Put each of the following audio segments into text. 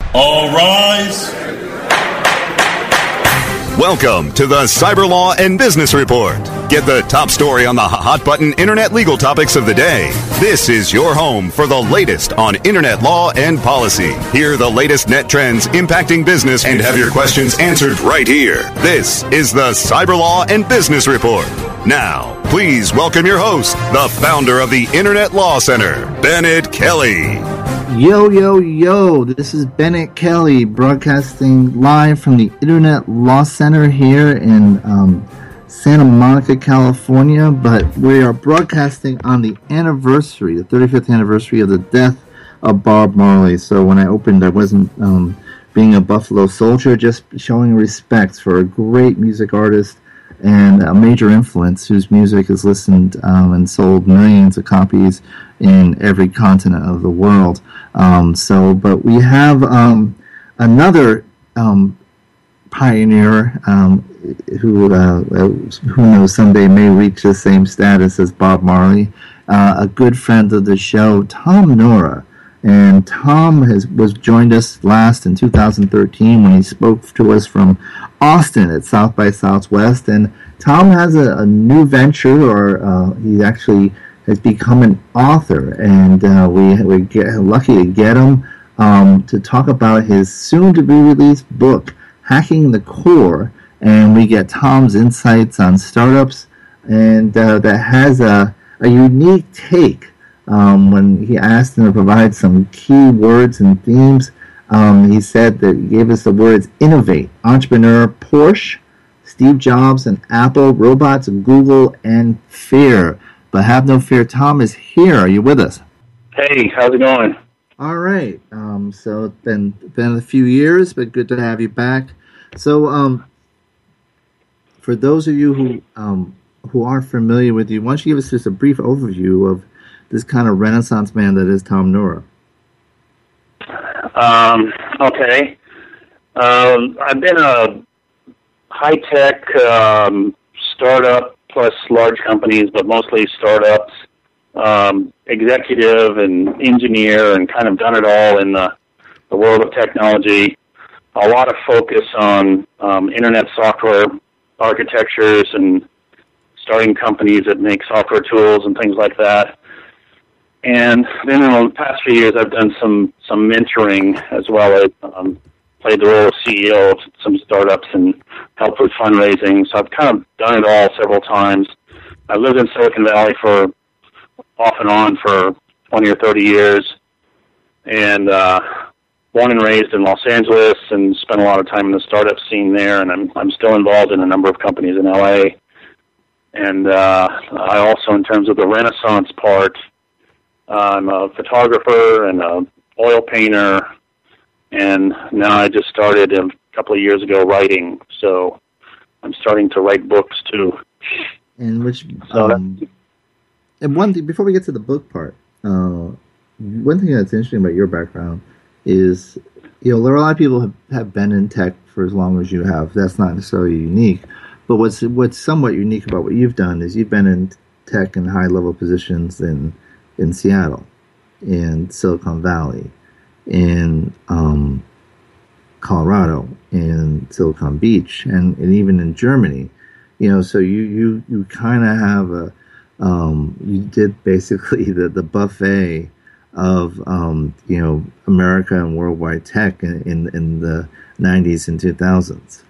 All rise. Welcome to the Cyber Law and Business Report. Get the top story on the hot-button internet legal topics of the day. This is your home for the latest on internet law and policy. Hear the latest net trends impacting business and have your questions answered right here. This is the Cyber Law and Business Report. Now, please welcome your host, the founder of the Internet Law Center, Bennett Kelly. Yo, yo, yo, this is Bennett Kelly broadcasting live from the Internet Law Center here in Santa Monica, California, but we are broadcasting on the anniversary, the 35th anniversary of the death of Bob Marley. So when I opened, I wasn't being a Buffalo Soldier, just showing respect for a great music artist and a major influence whose music is listened and sold millions of copies in every continent of the world. But we have another pioneer who knows someday may reach the same status as Bob Marley, a good friend of the show, Tom Nora. And Tom was joined us last in 2013 when he spoke to us from Austin at South by Southwest. And Tom has a new venture, or he actually has become an author. And we're lucky to get him to talk about his soon-to-be-released book, Hacking the Core. And we get Tom's insights on startups, and that has a unique take. When he asked him to provide some key words and themes, he said that he gave us the words innovate, entrepreneur, Porsche, Steve Jobs and Apple, robots, Google, and fear. But have no fear, Tom is here. Are you with us? Hey, how's it going? All right. So it's been a few years, but good to have you back. So for those of you who aren't familiar with you, why don't you give us just a brief overview of this kind of Renaissance man that is Tom Nora? Okay. I've been a high-tech startup plus large companies, but mostly startups, executive and engineer, and kind of done it all in the world of technology. A lot of focus on internet software architectures and starting companies that make software tools and things like that. And then in the past few years, I've done some mentoring as well as played the role of CEO of some startups and helped with fundraising. So I've kind of done it all several times. I lived in Silicon Valley for off and on for 20 or 30 years, and born and raised in Los Angeles, and spent a lot of time in the startup scene there. And I'm still involved in a number of companies in LA. And I also, in terms of the Renaissance part, I'm a photographer and an oil painter, and now I just started a couple of years ago writing, so I'm starting to write books too. And which, and one thing, before we get to the book part, one thing that's interesting about your background is, there are a lot of people have been in tech for as long as you have. That's not necessarily unique, but what's somewhat unique about what you've done is you've been in tech in high-level positions in Seattle, in Silicon Valley, in Colorado, in Silicon Beach, and even in Germany. So you kind of have you did basically the buffet of America and worldwide tech in the 90s and 2000s.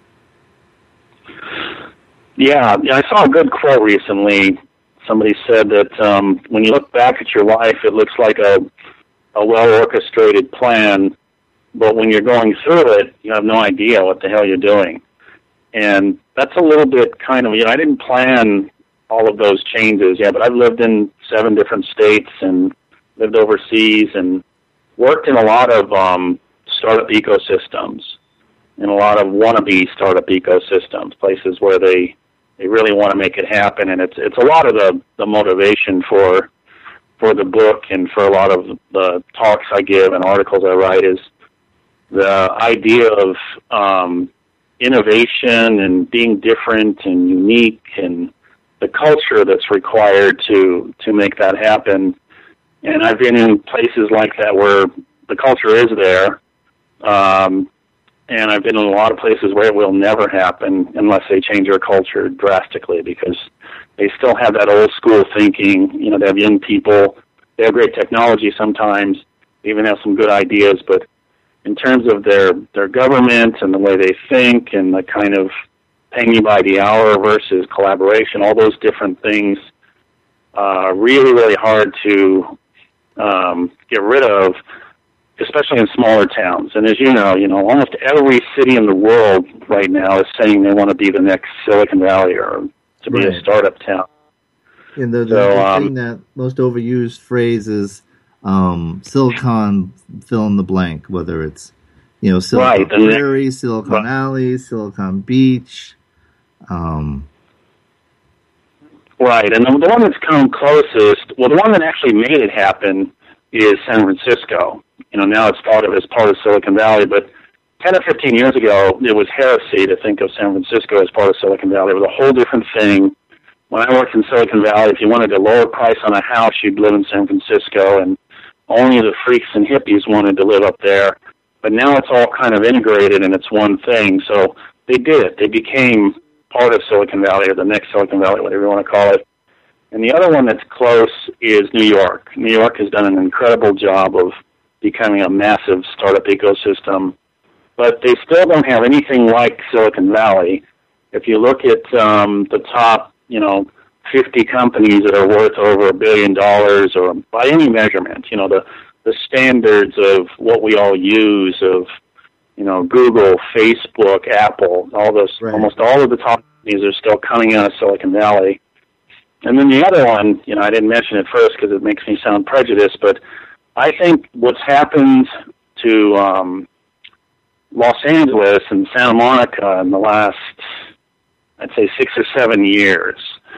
Yeah, I saw a good quote recently. Somebody said that when you look back at your life, it looks like a well-orchestrated plan, but when you're going through it, you have no idea what the hell you're doing. And that's a little bit kind of, I didn't plan all of those changes, but I've lived in 7 different states and lived overseas and worked in a lot of startup ecosystems, and a lot of wannabe startup ecosystems, places where they really want to make it happen. And it's a lot of the motivation for the book and for a lot of the talks I give and articles I write is the idea of innovation and being different and unique, and the culture that's required to make that happen. And I've been in places like that where the culture is there, And I've been in a lot of places where it will never happen unless they change their culture drastically, because they still have that old school thinking. You know, they have young people. They have great technology sometimes. They even have some good ideas, but in terms of their government and the way they think and the kind of paying you by the hour versus collaboration, all those different things are really, really hard to get rid of, especially in smaller towns. And as you know, almost every city in the world right now is saying they want to be the next Silicon Valley or to be a startup town. And the thing that most overused phrase is Silicon fill in the blank, whether it's Silicon Prairie, Silicon Alley, Silicon Beach. Right, and the one that's come closest, well, the one that actually made it happen is San Francisco. Now it's thought of as part of Silicon Valley, but 10 or 15 years ago, it was heresy to think of San Francisco as part of Silicon Valley. It was a whole different thing. When I worked in Silicon Valley, if you wanted a lower price on a house, you'd live in San Francisco, and only the freaks and hippies wanted to live up there. But now it's all kind of integrated, and it's one thing. So they did it. They became part of Silicon Valley, or the next Silicon Valley, whatever you want to call it. And the other one that's close is New York. New York has done an incredible job of becoming a massive startup ecosystem, but they still don't have anything like Silicon Valley. If you look at the top, 50 companies that are worth over $1 billion, or by any measurement, the standards of what we all use of, Google, Facebook, Apple, all those, almost all of the top companies are still coming out of Silicon Valley. And then the other one, I didn't mention it first because it makes me sound prejudiced, but I think what's happened to Los Angeles and Santa Monica in the last, I'd say 6 or 7 years,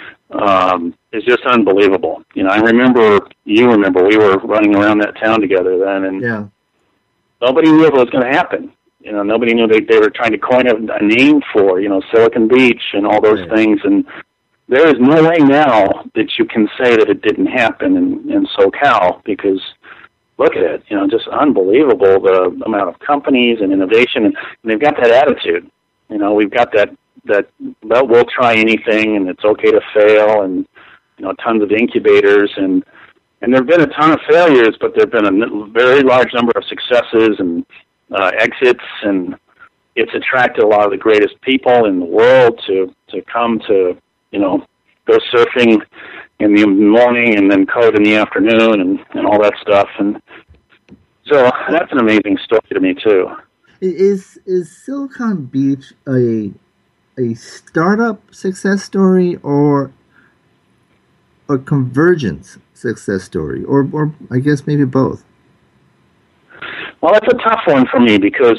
is just unbelievable. You remember, we were running around that town together then, and nobody knew what was going to happen. Nobody knew they were trying to coin a name for, Silicon Beach and all those things, and there is no way now that you can say that it didn't happen in SoCal, because look at it, just unbelievable, the amount of companies and innovation, and they've got that attitude. We've got that we'll try anything, and it's okay to fail, and tons of incubators, and there have been a ton of failures, but there have been a very large number of successes and exits, and it's attracted a lot of the greatest people in the world to come to go surfing in the morning and then code in the afternoon and all that stuff, and so that's an amazing story to me too. Is Silicon Beach a startup success story or a convergence success story, or I guess maybe both? Well, that's a tough one for me because,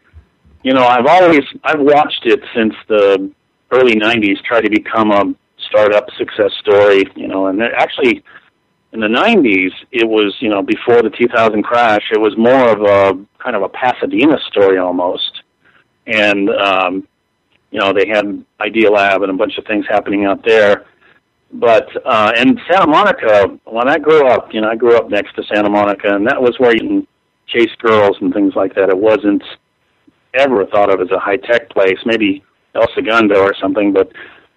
I've watched it since the early 90s try to become a startup success story, and actually in the 90s, it was, before the 2000 crash, it was more of a kind of a Pasadena story almost. And, they had Idea Lab and a bunch of things happening out there. But in Santa Monica, when I grew up, I grew up next to Santa Monica, and that was where you can chase girls and things like that. It wasn't ever thought of as a high-tech place, maybe El Segundo or something, but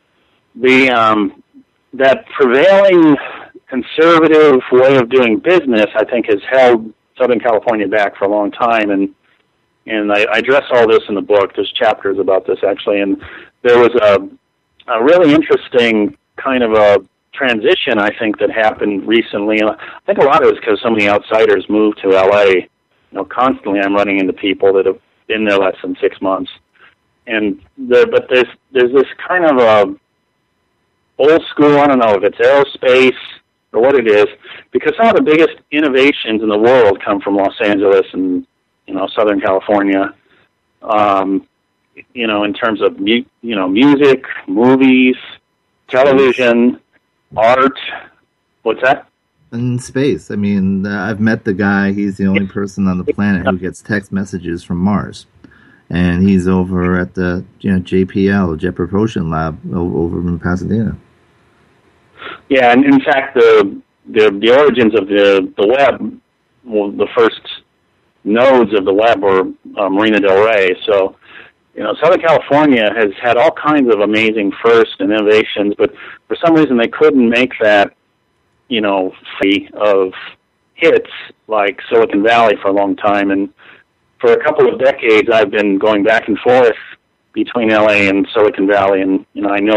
that prevailing conservative way of doing business, I think, has held Southern California back for a long time, and I address all this in the book. There's chapters about this, actually, and there was a really interesting kind of a transition, I think, that happened recently, and I think a lot of it is because so many outsiders moved to L.A. Constantly I'm running into people that have been there less than 6 months, but there's this kind of a old school, I don't know if it's aerospace or what it is, because some of the biggest innovations in the world come from Los Angeles and, Southern California, in terms of, music, movies, television, art. What's that? In space. I mean, I've met the guy. He's the only person on the planet who gets text messages from Mars. And he's over at the JPL, Jet Propulsion Lab, over in Pasadena. Yeah, and in fact, the origins of the web, well, the first nodes of the web were Marina Del Rey. So, Southern California has had all kinds of amazing firsts and innovations, but for some reason they couldn't make that, fee of hits like Silicon Valley for a long time. And for a couple of decades, I've been going back and forth between LA and Silicon Valley, and I know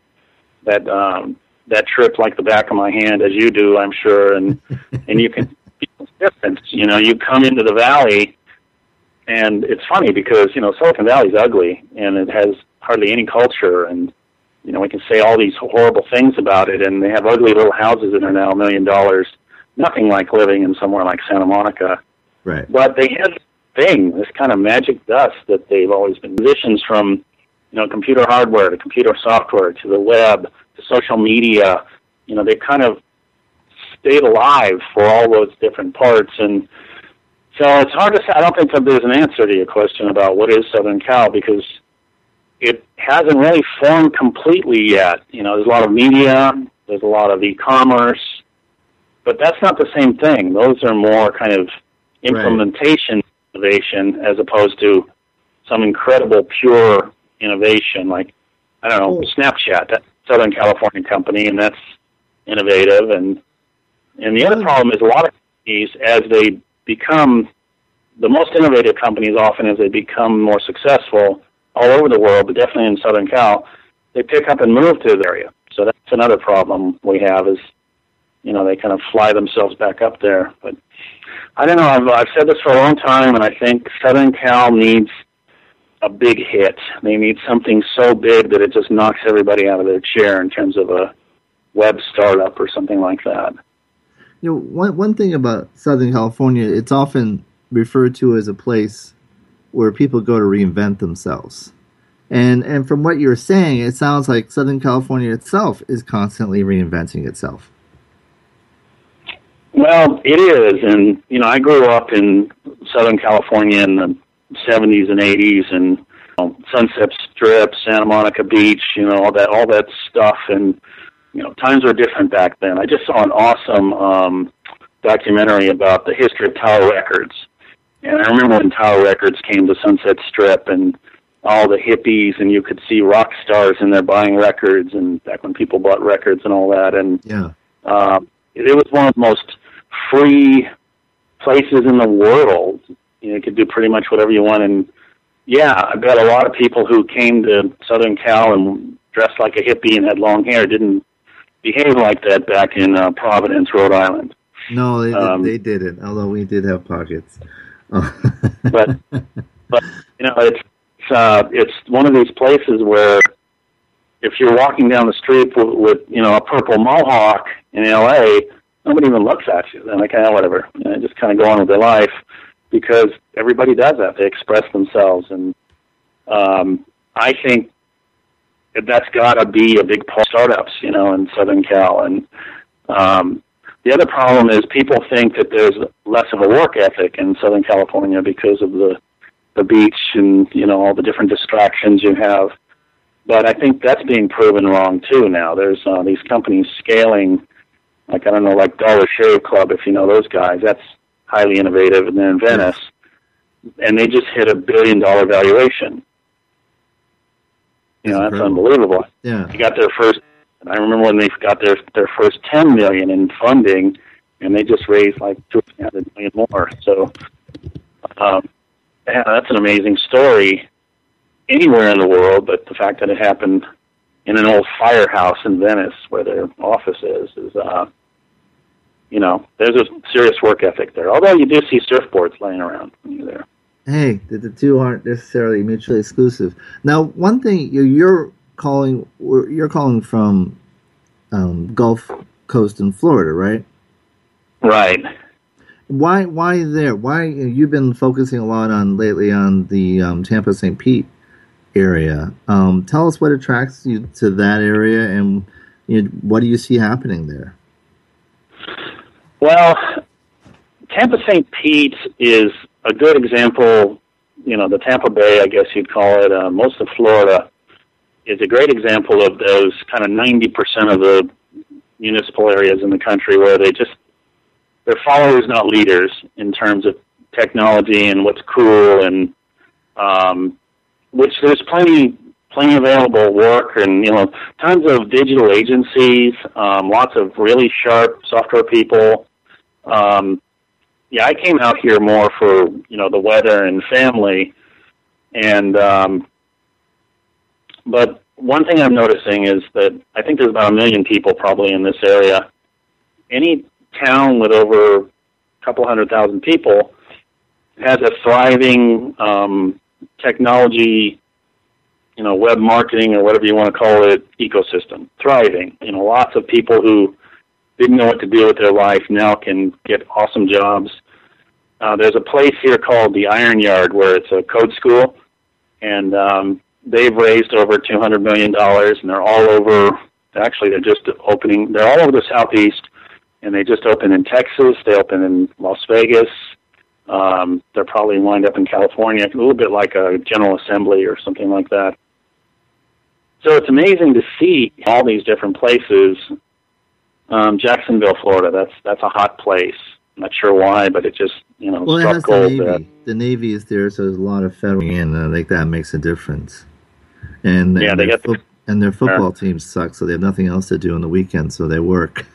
that trip like the back of my hand, as you do, I'm sure. And you can feel the difference. You come into the valley, and it's funny because Silicon Valley's ugly, and it has hardly any culture, and we can say all these horrible things about it, and they have ugly little houses that are now $1 million. Nothing like living in somewhere like Santa Monica. Right. But they have this kind of magic dust that they've always been. Transitions from, computer hardware to computer software to the web to social media, they kind of stayed alive for all those different parts. And so it's hard to say. I don't think that there's an answer to your question about what is Southern Cal, because it hasn't really formed completely yet. There's a lot of media, there's a lot of e-commerce, but that's not the same thing. Those are more kind of implementation innovation as opposed to some incredible pure innovation like, I don't know, Snapchat. That's a Southern California company, and that's innovative. And the other problem is a lot of companies, as they become the most innovative companies, often as they become more successful all over the world, but definitely in Southern Cal, they pick up and move to the area. So that's another problem we have is, they kind of fly themselves back up there. But I don't know. I've said this for a long time, and I think Southern Cal needs a big hit. They need something so big that it just knocks everybody out of their chair in terms of a web startup or something like that. One thing about Southern California, it's often referred to as a place where people go to reinvent themselves. And from what you're saying, it sounds like Southern California itself is constantly reinventing itself. Well, it is, and I grew up in Southern California in the 70s and 80s, and Sunset Strip, Santa Monica Beach, all that stuff, and times were different back then. I just saw an awesome documentary about the history of Tower Records, and I remember when Tower Records came to Sunset Strip, and all the hippies, and you could see rock stars in there buying records, and back when people bought records and all that, and it was one of the most free places in the world. You could do pretty much whatever you want. And I bet a lot of people who came to Southern Cal and dressed like a hippie and had long hair didn't behave like that back in Providence, Rhode Island. No, they didn't, although we did have pockets. but it's one of these places where if you're walking down the street with a purple mohawk in LA, nobody even looks at you. They're like, whatever. Just kind of go on with their life because everybody does that. They express themselves. And I think that's got to be a big part of startups, in Southern Cal. And the other problem is people think that there's less of a work ethic in Southern California because of the beach and, all the different distractions you have. But I think that's being proven wrong, too, now. There's these companies scaling, like Dollar Shave Club, if you know those guys. That's highly innovative. And then in Venice, and they just hit $1 billion valuation. That's unbelievable. Yeah. They got their first, I remember when they got their first $10 million in funding, and they just raised like $200 million more. So, that's an amazing story anywhere in the world, but the fact that it happened in an old firehouse in Venice where their office is there's a serious work ethic there. Although you do see surfboards laying around when you're there. Hey, the two aren't necessarily mutually exclusive. Now, one thing you're calling from Gulf Coast in Florida, right? Right. Why there? Why you've been focusing a lot lately on the Tampa St. Pete area? Tell us what attracts you to that area, and what do you see happening there? Well, Tampa St. Pete is a good example. The Tampa Bay, I guess you'd call it. Most of Florida is a great example of those kind of 90% of the municipal areas in the country where they're followers, not leaders, in terms of technology and what's cool, and which there's plenty available work, and tons of digital agencies, lots of really sharp software people. I came out here more for the weather and family, and but one thing I'm noticing is that I think there's about 1 million people probably in this area. Any town with over a couple 100,000 people has a thriving technology, web marketing or whatever you want to call it, ecosystem. Thriving. Lots of people who didn't know what to do with their life now can get awesome jobs. There's a place here called the Iron Yard where it's a code school, and they've raised over $200 million, and they're all over. Actually, they're just opening. They're all over the Southeast, and they just opened in Texas. They opened in Las Vegas. They're probably lined up in California, a little bit like a General Assembly or something like that. So it's amazing to see all these different places. Jacksonville, Florida, that's a hot place. I'm not sure why, but it just, well, struck gold. The Navy. The Navy is there, so there's a lot of federal, and I think that makes a difference. And their football teams suck, so they have nothing else to do on the weekend, so they work.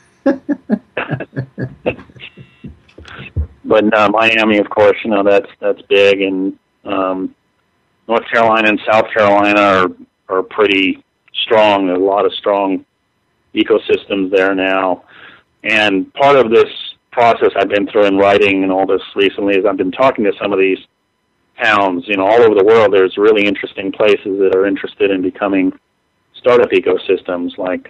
But Miami, of course, that's big, and North Carolina and South Carolina are pretty strong. There's a lot of strong ecosystems there now. And part of this process I've been through in writing and all this recently is I've been talking to some of these towns, all over the world. There's really interesting places that are interested in becoming startup ecosystems, like,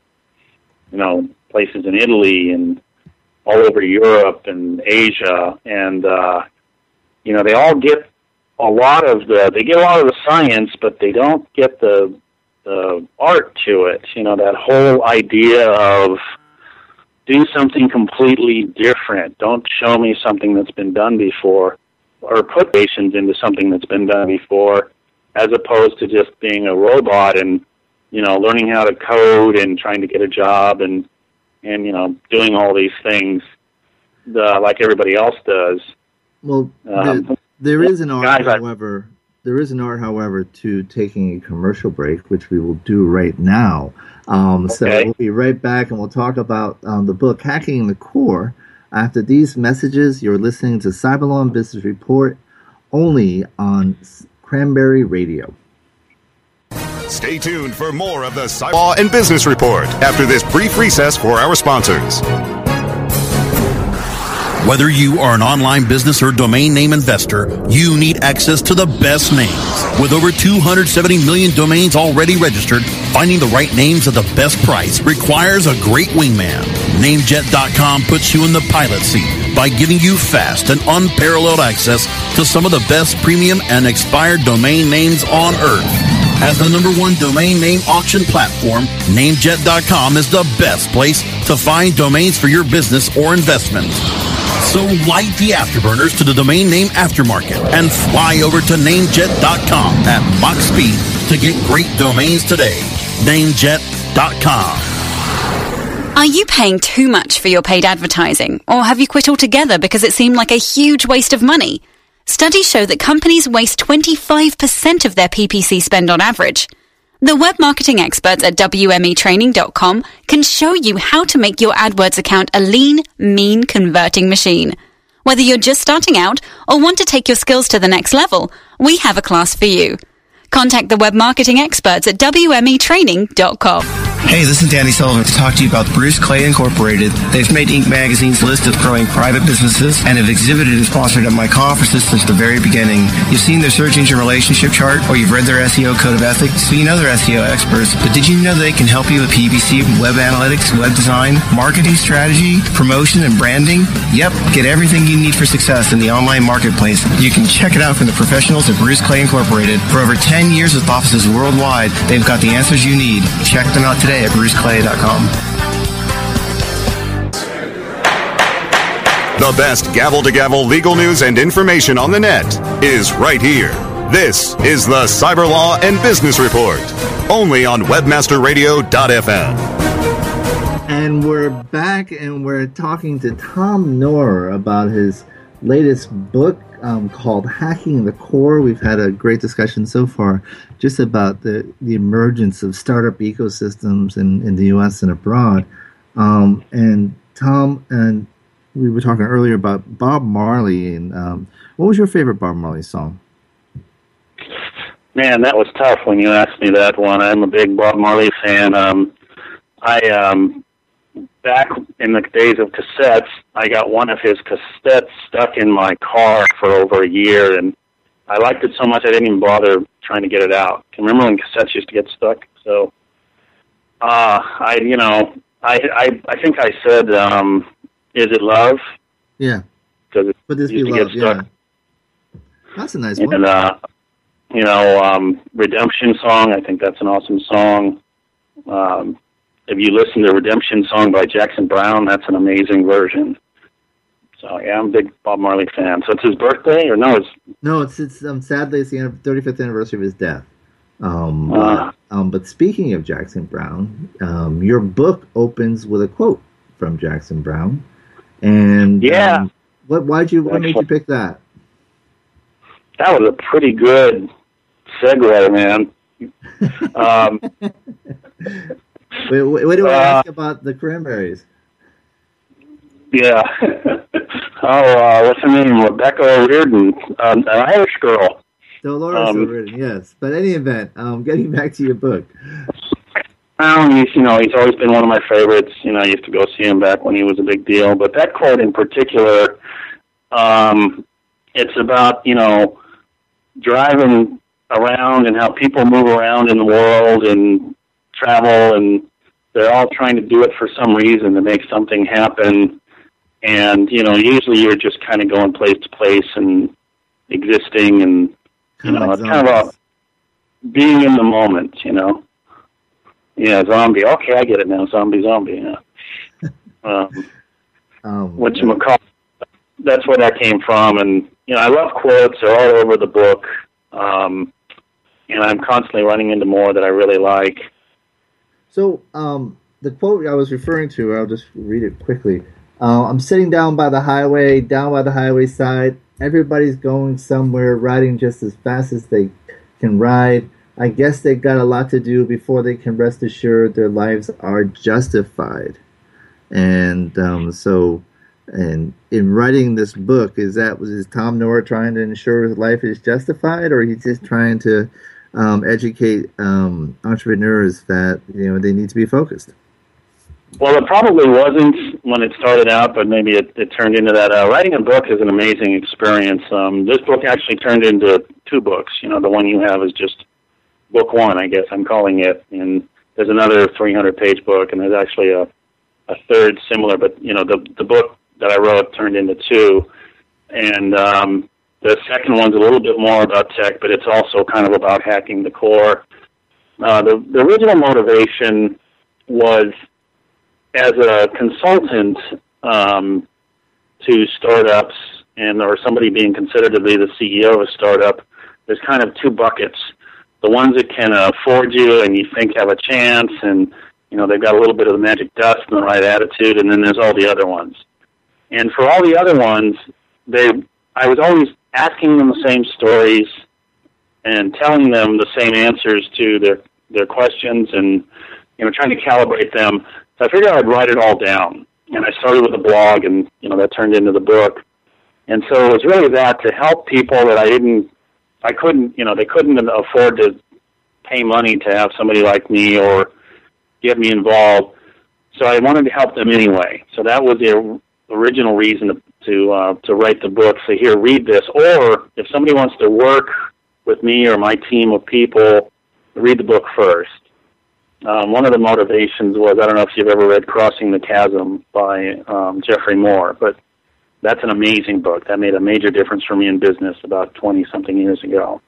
places in Italy and all over Europe and Asia. And, they all get a lot of the science, but they don't get the art to it. That whole idea of do something completely different. Don't show me something that's been done before, or put patients into something that's been done before, as opposed to just being a robot and, learning how to code and trying to get a job and doing all these things like everybody else does. Well, there is an art, however. There is an art, however, to taking a commercial break, which we will do right now. So we'll be right back, and we'll talk about the book, Hacking the Core. After these messages, you're listening to Cyberlaw and Business Report, only on Cranberry Radio. Stay tuned for more of the Cyberlaw and Business Report after this brief recess for our sponsors. Whether you are an online business or domain name investor, you need access to the best names. With over 270 million domains already registered, finding the right names at the best price requires a great wingman. Namejet.com puts you in the pilot seat by giving you fast and unparalleled access to some of the best premium and expired domain names on earth. As the #1 domain name auction platform, Namejet.com is the best place to find domains for your business or investment. So light the afterburners to the domain name aftermarket and fly over to Namejet.com at Mach speed to get great domains today. Namejet.com. Are you paying too much for your paid advertising? Or have you quit altogether because it seemed like a huge waste of money? Studies show that companies waste 25% of their PPC spend on average. The web marketing experts at WMEtraining.com can show you how to make your AdWords account a lean, mean converting machine. Whether you're just starting out or want to take your skills to the next level, we have a class for you. Contact the web marketing experts at WMEtraining.com. Hey, this is Danny Sullivan to talk to you about Bruce Clay Incorporated. They've made Inc. Magazine's list of growing private businesses and have exhibited and sponsored at my conferences since the very beginning. You've seen their search engine relationship chart, or you've read their SEO code of ethics, so you know they're SEO experts. But did you know they can help you with PPC, web analytics, web design, marketing strategy, promotion, and branding? Yep, get everything you need for success in the online marketplace. You can check it out from the professionals at Bruce Clay Incorporated. For over 10 years with offices worldwide, they've got the answers you need. Check them out today at bruceclay.com. The best gavel-to-gavel legal news and information on the net is right here. This is the Cyberlaw and Business Report, only on webmasterradio.fm. And we're back, and we're talking to Tom Nohrer about his latest book called Hacking the Core. We've had a great discussion so far just about the emergence of startup ecosystems in the U.S. and abroad. And Tom, and we were talking earlier about Bob Marley. And what was your favorite Bob Marley song? Man, that was tough when you asked me that one. I'm a big Bob Marley fan. Back in the days of cassettes, I got one of his cassettes stuck in my car for over a year, and I liked it so much I didn't even bother trying to get it out. Can you remember when cassettes used to get stuck? So, I think I said, "Is it love?" Yeah, because it Would this used be to love? get stuck. Yeah, that's a nice one. And Redemption Song. I think that's an awesome song. If you listen to Redemption Song by Jackson Browne, that's an amazing version. So yeah, I'm a big Bob Marley fan. So it's his birthday, or no? It's sadly it's the 35th anniversary of his death. But speaking of Jackson Browne, your book opens with a quote from Jackson Browne, and what made you pick that? That was a pretty good segue, man. What do I ask about the Cranberries? Yeah. What's her name? Rebecca O'Riordan, an Irish girl. Dolores O'Riordan, yes. But any event, getting back to your book. He's always been one of my favorites. I used to go see him back when he was a big deal. But that quote in particular, it's about, driving around and how people move around in the world and travel, and they're all trying to do it for some reason to make something happen. And, usually you're just kind of going place to place and existing, and, it's kind of a being in the moment, Yeah, zombie. Okay, I get it now. Zombie, whatchamacallit. That's where that came from. And, I love quotes. They're all over the book. And I'm constantly running into more that I really like. So, the quote I was referring to, I'll just read it quickly. I'm sitting down by the highway side. Everybody's going somewhere, riding just as fast as they can ride. I guess they got a lot to do before they can rest assured their lives are justified. And and in writing this book, is Tom Nora trying to ensure his life is justified, or he's just trying to educate entrepreneurs that they need to be focused? Well, it probably wasn't when it started out, but maybe it turned into that. Writing a book is an amazing experience. This book actually turned into two books. The one you have is just book one, I guess I'm calling it. And there's another 300-page book, and there's actually a third similar. But, the book that I wrote turned into two. And the second one's a little bit more about tech, but it's also kind of about hacking the core. The original motivation was, as a consultant to startups or somebody being considered to be the CEO of a startup, there's kind of two buckets. The ones that can afford you and you think have a chance, and they've got a little bit of the magic dust and the right attitude, and then there's all the other ones. And for all the other ones, I was always asking them the same stories and telling them the same answers to their questions, and trying to calibrate them. So I figured I'd write it all down. And I started with a blog, and that turned into the book. And so it was really that, to help people that they couldn't afford to pay money to have somebody like me or get me involved. So I wanted to help them anyway. So that was the original reason to write the book. So here, read this. Or if somebody wants to work with me or my team of people, read the book first. One of the motivations was, I don't know if you've ever read Crossing the Chasm by Jeffrey Moore, but that's an amazing book. That made a major difference for me in business about 20-something years ago.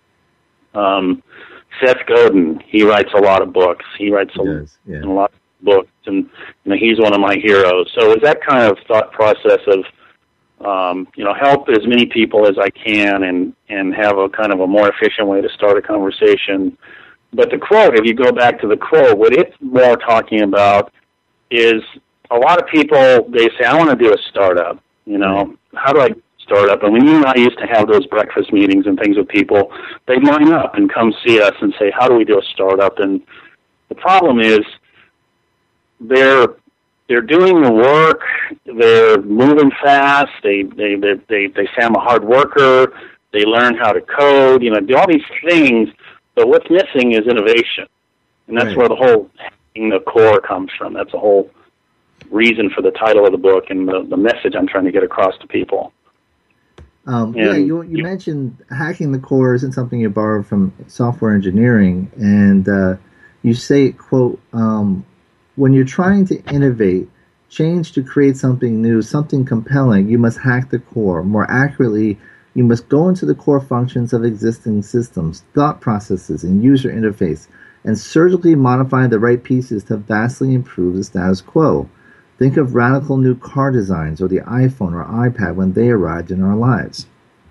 Seth Godin, he writes a lot of books. He writes a lot of books, and he's one of my heroes. So it's that kind of thought process of, help as many people as I can and have a kind of a more efficient way to start a conversation. But the quote, if you go back to the quote, what it's more talking about is a lot of people, they say, I want to do a startup. How do I startup. And when you and I used to have those breakfast meetings and things with people, they'd line up and come see us and say, how do we do a startup? And the problem is they're doing the work, they're moving fast, they say I'm a hard worker, they learn how to code, do all these things, but what's missing is innovation. And that's where the whole hacking the core comes from. That's the whole reason for the title of the book and the message I'm trying to get across to people. You mentioned hacking the core isn't something you borrowed from software engineering, and you say, quote, when you're trying to innovate, change to create something new, something compelling, you must hack the core. More accurately, you must go into the core functions of existing systems, thought processes, and user interface, and surgically modify the right pieces to vastly improve the status quo. Think of radical new car designs or the iPhone or iPad when they arrived in our lives.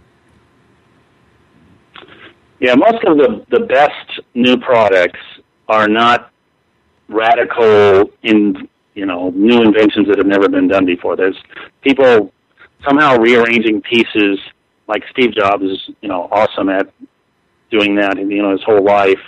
Yeah, most of the best new products are not radical new inventions that have never been done before. There's people somehow rearranging pieces, like Steve Jobs is, awesome at doing that, his whole life.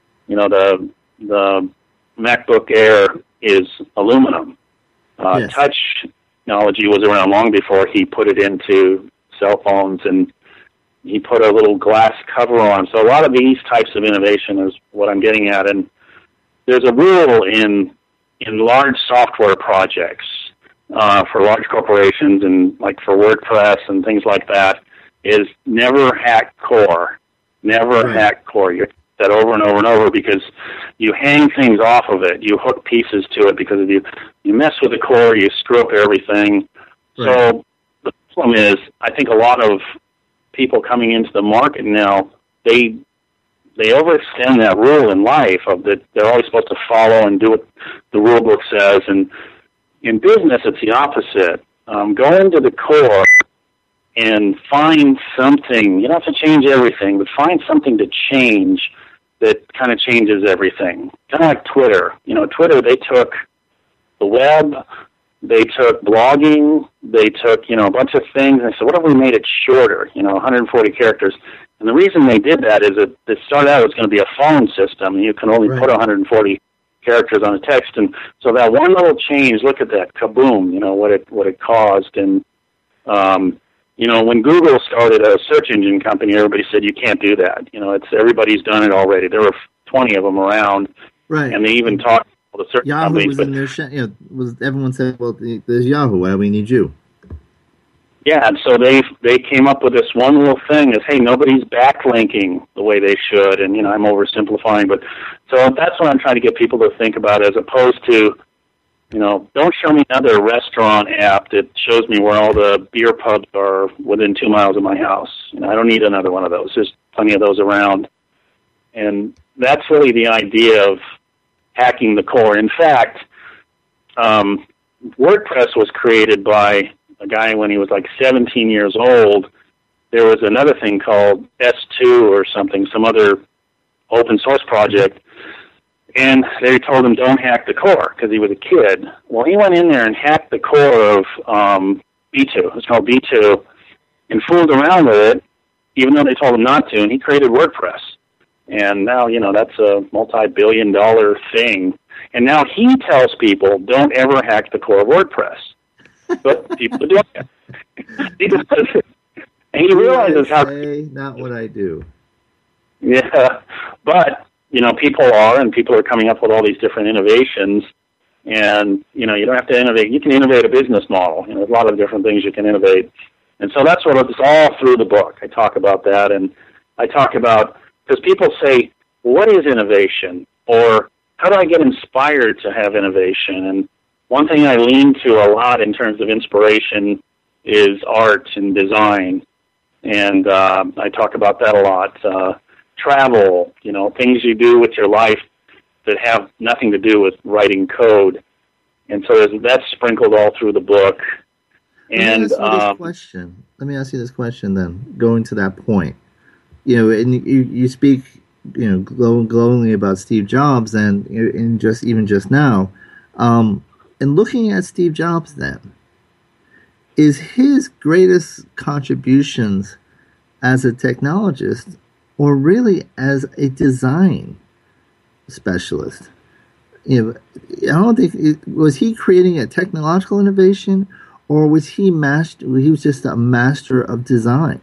The MacBook Air is aluminum. Yes. Touch technology was around long before he put it into cell phones, and he put a little glass cover on. So a lot of these types of innovation is what I'm getting at. And there's a rule in large software projects for large corporations and like for WordPress and things like that is never hack core. Never hack core. You that over and over and over because you hang things off of it. You hook pieces to it because if you mess with the core, you screw up everything. Right. So the problem is, I think a lot of people coming into the market now, they overextend that rule in life of that they're always supposed to follow and do what the rule book says. And in business, it's the opposite. Go into the core and find something. You don't have to change everything, but find something to change that kind of changes everything. Kind of like Twitter. Twitter, they took the web, they took blogging, they took, a bunch of things, and they said, what if we made it shorter, 140 characters? And the reason they did that is that it started out it was going to be a phone system, and you can only put 140 characters on a text. And so that one little change, look at that, kaboom, what it caused. And when Google started a search engine company, everybody said you can't do that. Everybody's done it already. There were 20 of them around, right? And they even talked to certain Yahoo companies. Was in their everyone said, "Well, there's Yahoo. Why do we need you?" Yeah, and so they came up with this one little thing: is hey, nobody's backlinking the way they should. And I'm oversimplifying, but so that's what I'm trying to get people to think about, as opposed to. Don't show me another restaurant app that shows me where all the beer pubs are within 2 miles of my house. I don't need another one of those. There's plenty of those around. And that's really the idea of hacking the core. In fact, WordPress was created by a guy when he was like 17 years old. There was another thing called S2 or something, some other open source project. And they told him, don't hack the core, because he was a kid. Well, he went in there and hacked the core of B2. It's called B2, and fooled around with it, even though they told him not to, and he created WordPress. And now, that's a multi-billion-dollar thing. And now he tells people, don't ever hack the core of WordPress. But people are doing it. And he realizes how... Not what I do. Yeah, but... people are, and people are coming up with all these different innovations, and, you don't have to innovate. You can innovate a business model. There's a lot of different things you can innovate. And so that's what it's all through the book. I talk about that, and I talk about, because people say, well, what is innovation? Or how do I get inspired to have innovation? And one thing I lean to a lot in terms of inspiration is art and design. And I talk about that a lot. Travel, things you do with your life that have nothing to do with writing code. And so that's sprinkled all through the book. And Let me ask you this question then, going to that point. And you speak, glowingly about Steve Jobs and just now. And looking at Steve Jobs then, is his greatest contributions as a technologist or really as a design specialist? I don't think was he creating a technological innovation, or was he was just a master of design?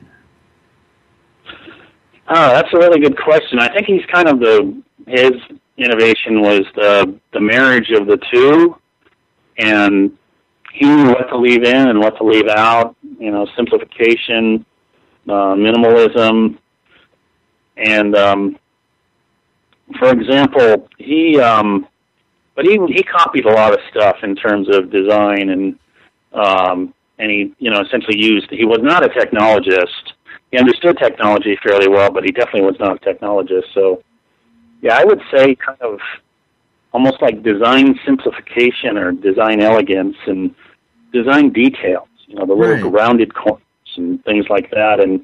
Oh, that's a really good question. I think he's kind of his innovation was the marriage of the two, and he knew what to leave in and what to leave out. Simplification, minimalism, and for example, he copied a lot of stuff in terms of design, and he essentially he was not a technologist. He understood technology fairly well, but he definitely was not a technologist. So, yeah, I would say kind of almost like design simplification or design elegance and design details, the little rounded corners and things like that. And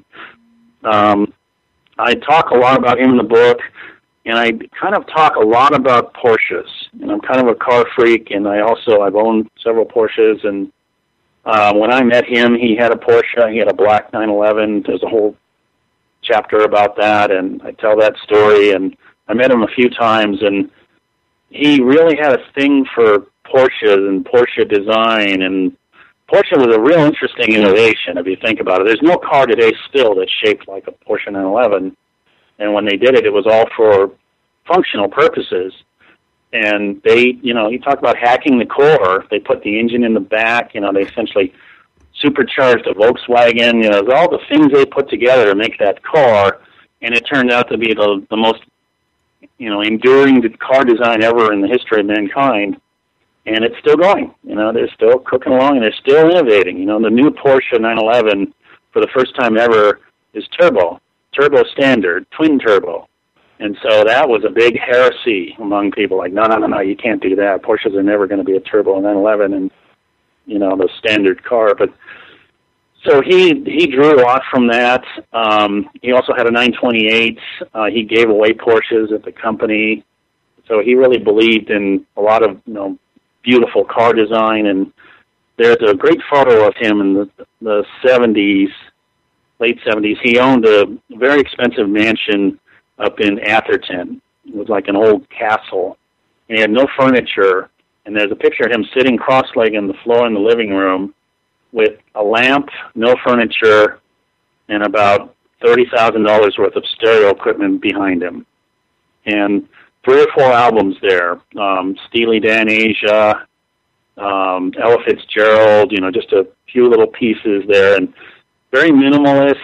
I talk a lot about him in the book, and I kind of talk a lot about Porsches. And I'm kind of a car freak, and I've owned several Porsches, and when I met him, he had a Porsche. He had a black 911. There's a whole chapter about that, and I tell that story. And I met him a few times, and he really had a thing for Porsches and Porsche design. And Porsche was a real interesting innovation, if you think about it. There's no car today still that's shaped like a Porsche 911. And when they did it, it was all for functional purposes. And they, he talked about hacking the core. They put the engine in the back. They essentially supercharged a Volkswagen. All the things they put together to make that car. And it turned out to be the most, enduring car design ever in the history of mankind. And it's still going. They're still cooking along, and they're still innovating. The new Porsche 911, for the first time ever, is turbo standard, twin turbo. And so that was a big heresy among people, like, no, you can't do that. Porsches are never going to be a turbo 911 and, the standard car. But so he drew a lot from that. He also had a 928. He gave away Porsches at the company. So he really believed in a lot of, beautiful car design. And there's a great photo of him in the 70s, late 70s. He owned a very expensive mansion up in Atherton. It was like an old castle. And he had no furniture. And there's a picture of him sitting cross-legged on the floor in the living room with a lamp, no furniture, and about $30,000 worth of stereo equipment behind him. And 3 or 4 albums there. Steely Dan Asia, Ella Fitzgerald, just a few little pieces there. And very minimalist,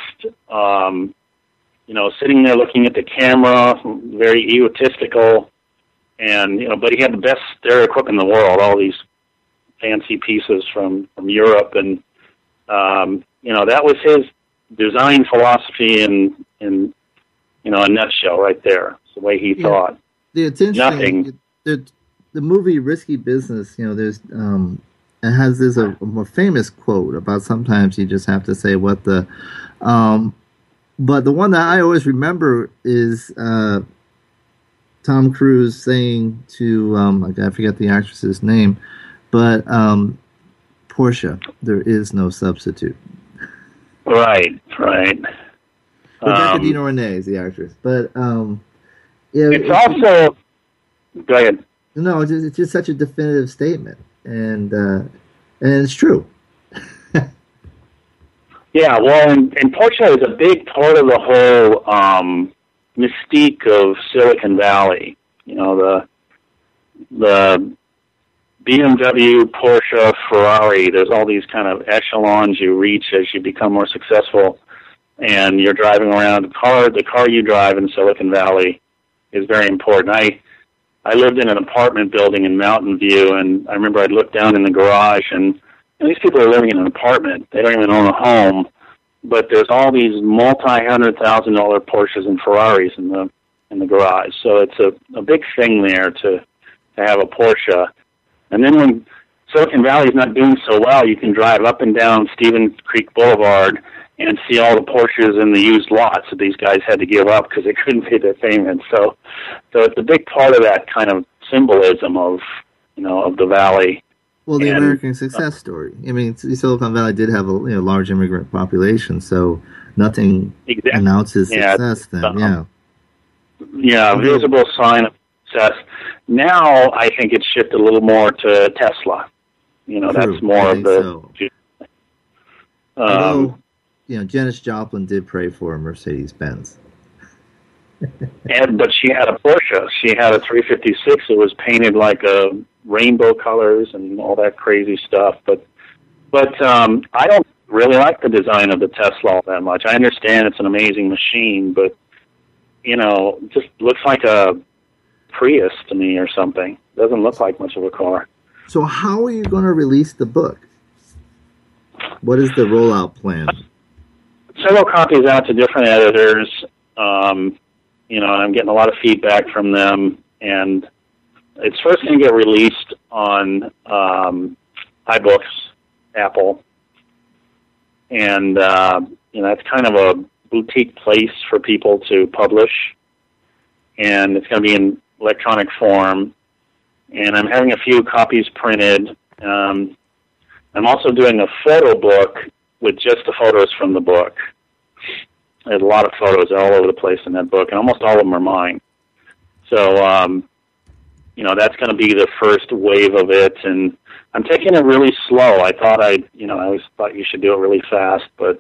sitting there looking at the camera, very egotistical, and, but he had the best stereo equipment in the world, all these fancy pieces from Europe, and, that was his design philosophy in a nutshell right there. It's the way he thought. It's interesting. The movie Risky Business, there's, it has this a more famous quote about sometimes you just have to say what the, but the one that I always remember is Tom Cruise saying to, I forget the actress's name, but Porsche, there is no substitute. Right. Rebecca De Mornay is the actress. But it's also... Go ahead. No, it's just such a definitive statement. And it's true. Yeah, well, and Porsche is a big part of the whole mystique of Silicon Valley. The BMW, Porsche, Ferrari, there's all these kind of echelons you reach as you become more successful, and you're driving around. The car you drive in Silicon Valley is very important. I lived in an apartment building in Mountain View, and I remember I'd look down in the garage, and these people are living in an apartment. They don't even own a home, but there's all these multi-$100,000 Porsches and Ferraris in the garage. So it's a big thing there to have a Porsche. And then when Silicon Valley is not doing so well, you can drive up and down Stevens Creek Boulevard and see all the Porsches in the used lots that these guys had to give up because they couldn't pay their payments. So it's a big part of that kind of symbolism of the valley. Well, the American success story. I mean, Silicon Valley did have a large immigrant population, so nothing announces success then. Visible sign of success. Now, I think it's shifted a little more to Tesla. True. That's more of the. Although, Janis Joplin did pray for a Mercedes-Benz. But she had a Porsche. She had a 356. It was painted like rainbow colors and all that crazy stuff. But I don't really like the design of the Tesla that much. I understand it's an amazing machine, but it just looks like a Prius to me or something. It doesn't look like much of a car. So how are you going to release the book? What is the rollout plan? Several copies out to different editors. And I'm getting a lot of feedback from them, and it's first going to get released on iBooks, Apple, and that's kind of a boutique place for people to publish, and it's going to be in electronic form, and I'm having a few copies printed. I'm also doing a photo book with just the photos from the book. There's a lot of photos all over the place in that book, and almost all of them are mine. So, that's going to be the first wave of it, and I'm taking it really slow. I always thought you should do it really fast, but,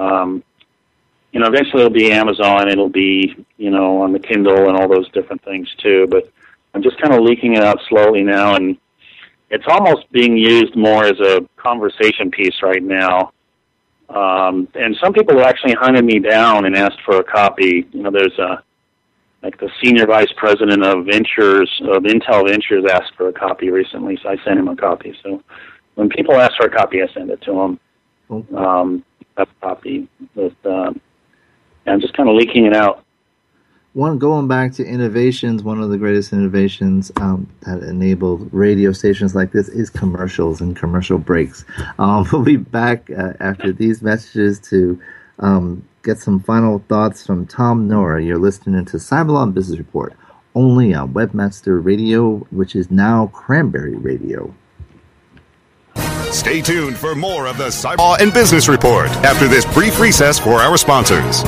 eventually it'll be Amazon, it'll be, on the Kindle and all those different things too, but I'm just kind of leaking it out slowly now, and it's almost being used more as a conversation piece right now. And some people have actually hunted me down and asked for a copy. There's the senior vice president of Intel Ventures asked for a copy recently, so I sent him a copy. So when people ask for a copy, I send it to them. Okay. A copy. I'm just kind of leaking it out. Going back to innovations, one of the greatest innovations that enabled radio stations like this is commercials and commercial breaks. We'll be back after these messages to get some final thoughts from Tom Nora. You're listening to Cyberlaw and Business Report, only on Webmaster Radio, which is now Cranberry Radio. Stay tuned for more of the Cyberlaw and Business Report after this brief recess for our sponsors.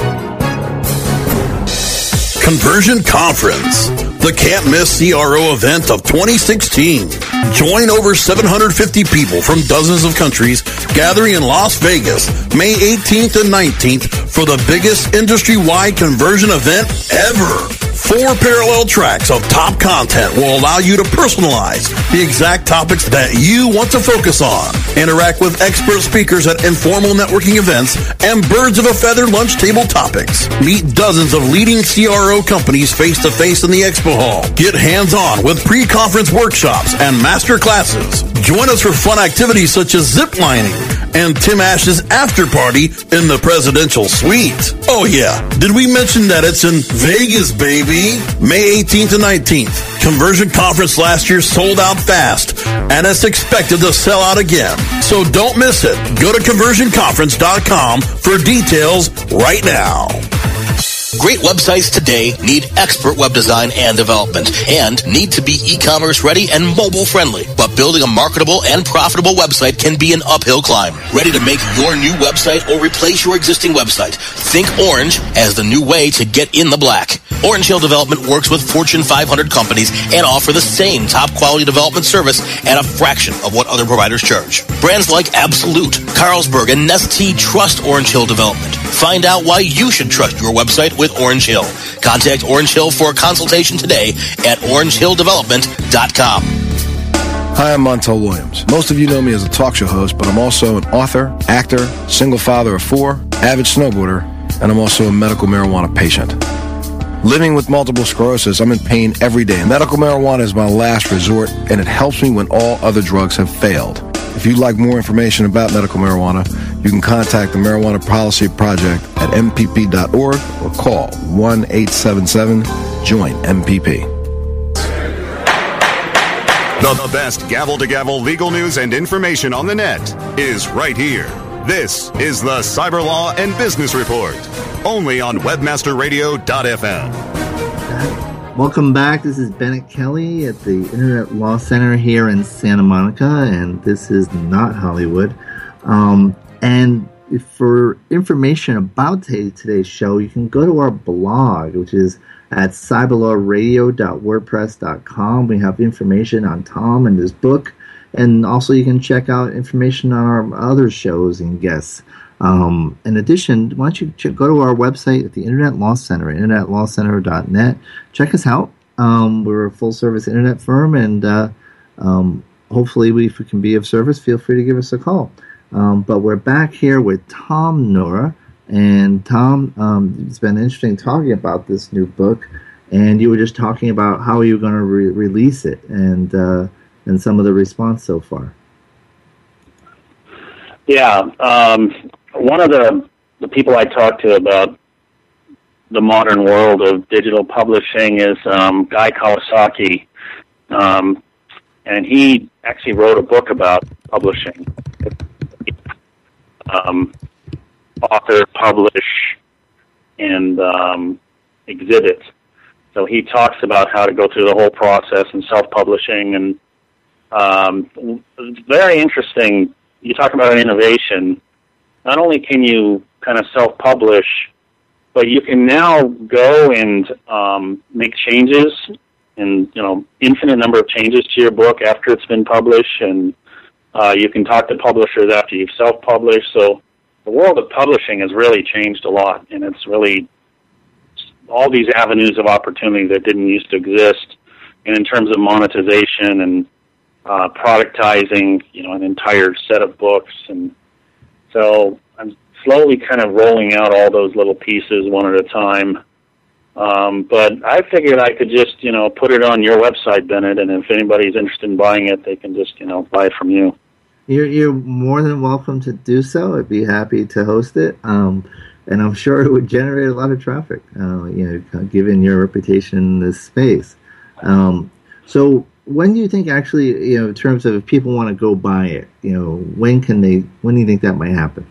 Conversion Conference, the can't-miss CRO event of 2016. Join over 750 people from dozens of countries gathering in Las Vegas, May 18th and 19th for the biggest industry-wide conversion event ever. 4 parallel tracks of top content will allow you to personalize the exact topics that you want to focus on. Interact with expert speakers at informal networking events and birds of a feather lunch table topics. Meet dozens of leading CRO companies face-to-face in the expo hall. Get hands-on with pre-conference workshops and master classes. Join us for fun activities such as ziplining and Tim Ash's after party in the presidential suite. Oh yeah, did we mention that it's in Vegas, baby? May 18th and 19th. Conversion Conference last year sold out fast, and it's expected to sell out again. So don't miss it. Go to conversionconference.com for details right now. Great websites today need expert web design and development and need to be e-commerce ready and mobile friendly. But building a marketable and profitable website can be an uphill climb. Ready to make your new website or replace your existing website? Think Orange as the new way to get in the black. Orange Hill Development works with Fortune 500 companies and offer the same top quality development service at a fraction of what other providers charge. Brands like Absolute, Carlsberg, and Nestea trust Orange Hill Development. Find out why you should trust your website with Orange Hill. Contact Orange Hill for a consultation today at orangehilldevelopment.com. Hi, I'm Montel Williams. Most of you know me as a talk show host, but I'm also an author, actor, single father of 4, avid snowboarder, and I'm also a medical marijuana patient. Living with multiple sclerosis, I'm in pain every day. Medical marijuana is my last resort, and it helps me when all other drugs have failed. If you'd like more information about medical marijuana, you can contact the Marijuana Policy Project at mpp.org or call 1-877-JOIN-MPP. The best gavel-to-gavel legal news and information on the net is right here. This is the Cyberlaw and Business Report, only on webmasterradio.fm. Welcome back. This is Bennett Kelly at the Internet Law Center here in Santa Monica, and this is not Hollywood. And for information about today's show, you can go to our blog, which is at cyberlawradio.wordpress.com. We have information on Tom and his book, and also you can check out information on our other shows and guests. In addition, why don't you go to our website at the Internet Law Center, internetlawcenter.net. Check us out. We're a full-service internet firm, and hopefully if we can be of service, feel free to give us a call. But we're back here with Tom Nora. And Tom, it's been interesting talking about this new book, and you were just talking about how you're going to release it and some of the response so far. Yeah, one of the people I talked to about the modern world of digital publishing is Guy Kawasaki, and he actually wrote a book about publishing. Author, publish, and exhibit. So he talks about how to go through the whole process and self-publishing, and it's very interesting. You talk about an innovation. Not only can you kind of self-publish, but you can now go and make changes, and infinite number of changes to your book after it's been published, and you can talk to publishers after you've self-published. So the world of publishing has really changed a lot, and it's really all these avenues of opportunity that didn't used to exist. And in terms of monetization and productizing, an entire set of books. And so I'm slowly kind of rolling out all those little pieces one at a time. But I figured I could just, put it on your website, Bennett, and if anybody's interested in buying it, they can just, buy it from you. You're more than welcome to do so. I'd be happy to host it, and I'm sure it would generate a lot of traffic. Given your reputation in this space. So, when do you think actually, in terms of if people want to go buy it, when do you think that might happen?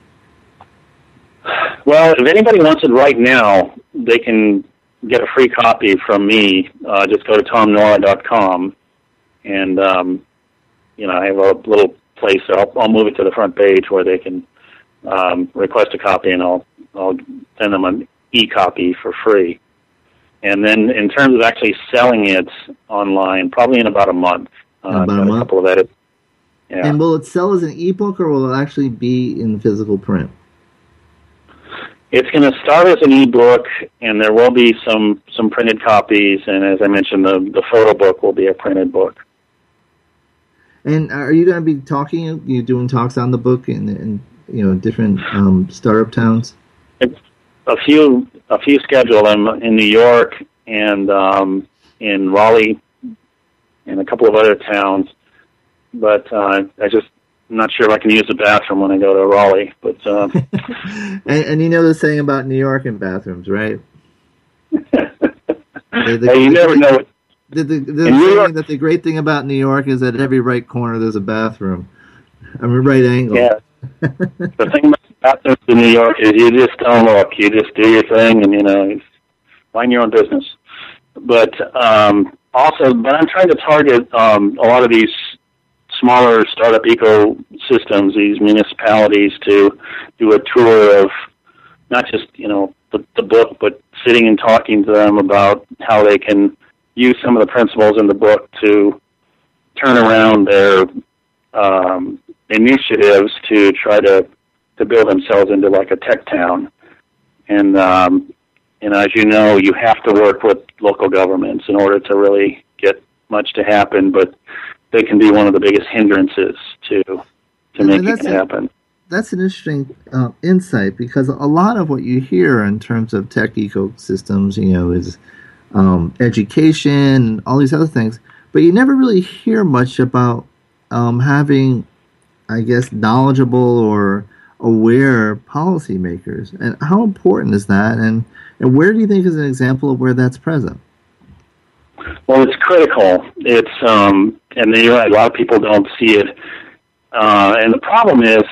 Well, if anybody wants it right now, they can get a free copy from me. Just go to tomnora.com, and I have a little place. I'll move it to the front page where they can request a copy, and I'll send them an e-copy for free. And then in terms of actually selling it online, probably in about a month. About a month? A couple of edits. Yeah. And will it sell as an e-book, or will it actually be in physical print? It's going to start as an e-book, and there will be some printed copies. And as I mentioned, the photo book will be a printed book. And are you going to be doing talks on the book in different startup towns? It's a few scheduled. I'm in New York and in Raleigh and a couple of other towns, but I'm not sure if I can use the bathroom when I go to Raleigh. But and you know the saying about New York and bathrooms, right? You never know. The great thing about New York is that at every right corner there's a bathroom. Right angle. Yeah. The thing about bathrooms in New York is you just don't look. You just do your thing, and mind your own business. But I'm trying to target a lot of these smaller startup ecosystems, these municipalities, to do a tour of not just the book, but sitting and talking to them about how they can use some of the principles in the book to turn around their initiatives to try to build themselves into like a tech town. And as you know, you have to work with local governments in order to really get much to happen, but they can be one of the biggest hindrances to making it happen. That's an interesting insight, because a lot of what you hear in terms of tech ecosystems, is education, all these other things, but you never really hear much about having, I guess, knowledgeable or aware policymakers. And how important is that? And where do you think is an example of where that's present? Well, it's critical. It's and you're right, a lot of people don't see it. And the problem is,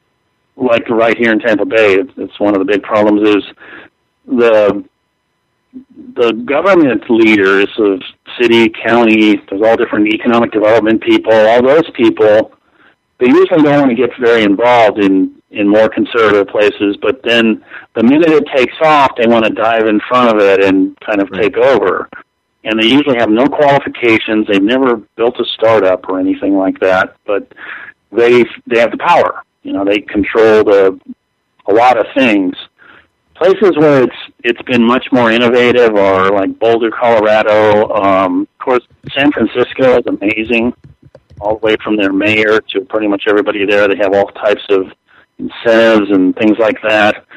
like right here in Tampa Bay, it's one of the big problems is the the government leaders of city, county, there's all different economic development people, all those people, they usually don't want to get very involved in more conservative places, but then the minute it takes off, they want to dive in front of it and kind of take over. And they usually have no qualifications. They've never built a startup or anything like that, but they have the power. You know, they control a lot of things. Places where it's been much more innovative are like Boulder, Colorado. Of course, San Francisco is amazing, all the way from their mayor to pretty much everybody there. They have all types of incentives and things like that.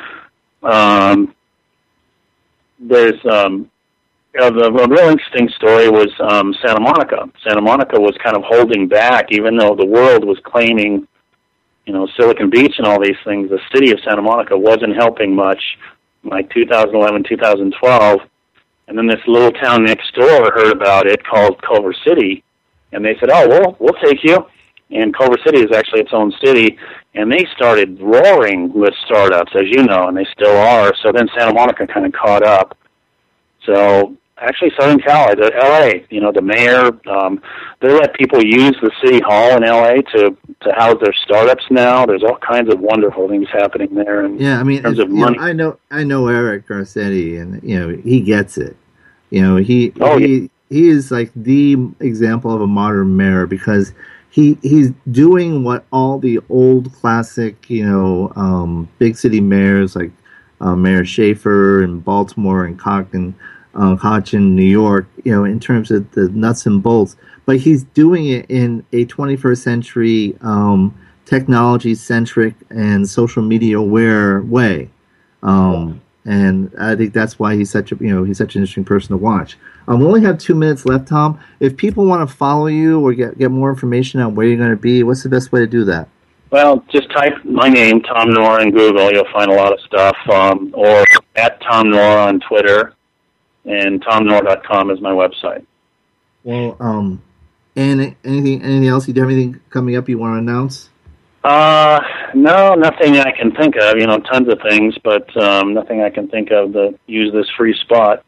There's the real interesting story was Santa Monica. Santa Monica was kind of holding back, even though the world was claiming, you know, Silicon Beach and all these things. The city of Santa Monica wasn't helping much, like 2011, 2012. And then this little town next door heard about it called Culver City, and they said, "Oh, we'll take you." And Culver City is actually its own city, and they started roaring with startups, as you know, and they still are. So then Santa Monica kind of caught up. So actually, Southern Cal, L.A., you know, the mayor, they let people use the city hall in L.A. to house their startups now. There's all kinds of wonderful things happening there. And yeah, I mean, in terms of money. I know Eric Garcetti, and you know, he gets it. You know, he is like the example of a modern mayor, because he's doing what all the old classic, you know, big city mayors like Mayor Schaefer in Baltimore and Koch in New York, you know, in terms of the nuts and bolts. But he's doing it in a 21st century technology-centric and social media-aware way. And I think that's why he's such an interesting person to watch. We only have 2 minutes left, Tom. If people want to follow you or get more information on where you're going to be, what's the best way to do that? Well, just type my name, Tom Nora, in Google. You'll find a lot of stuff. Or at Tom Nora on Twitter, and TomNora.com is my website. Well, and anything else? Do you have anything coming up you want to announce? No, nothing I can think of. You know, tons of things, but nothing I can think of to use this free spot.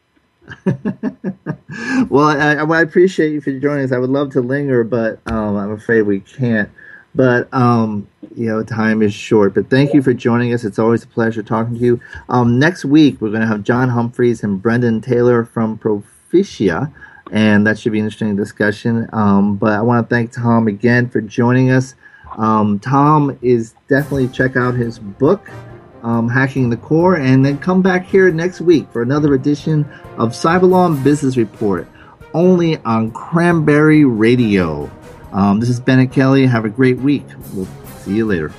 Well, I appreciate you for joining us. I would love to linger, but I'm afraid we can't. But, you know, time is short. But thank you for joining us. It's always a pleasure talking to you. Next week, we're going to have John Humphreys and Brendan Taylor from Proficia, and that should be an interesting discussion. But I want to thank Tom again for joining us. Tom is definitely check out his book, Hacking the Core, and then come back here next week for another edition of Cyberlaw Business Report, only on Cranberry Radio. This is Bennett Kelly. Have a great week. We'll see you later.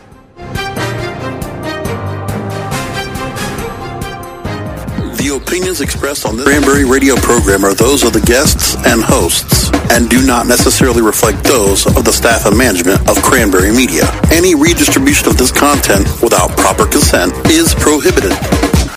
The opinions expressed on this Cranberry Radio program are those of the guests and hosts, and do not necessarily reflect those of the staff and management of Cranberry Media. Any redistribution of this content without proper consent is prohibited.